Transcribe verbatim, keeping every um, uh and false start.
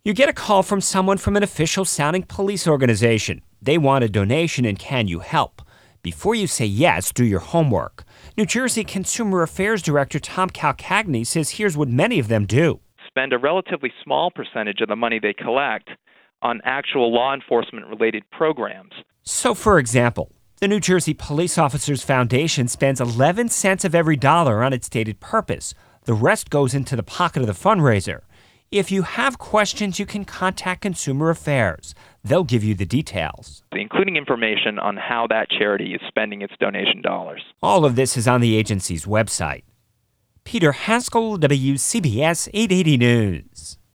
You get a call from someone from an official-sounding police organization. They want a donation and can you help? Before you say yes, do your homework. New Jersey Consumer Affairs Director Tom Calcagni says here's what many of them do. Spend a relatively small percentage of the money they collect on actual law enforcement-related programs. So, for example, the New Jersey Police Officers Foundation spends eleven cents of every dollar on its stated purpose. The rest goes into the pocket of the fundraiser. If you have questions, you can contact Consumer Affairs. They'll give you the details, including information on how that charity is spending its donation dollars. All of this is on the agency's website. Peter Haskell, W C B S eight eighty News.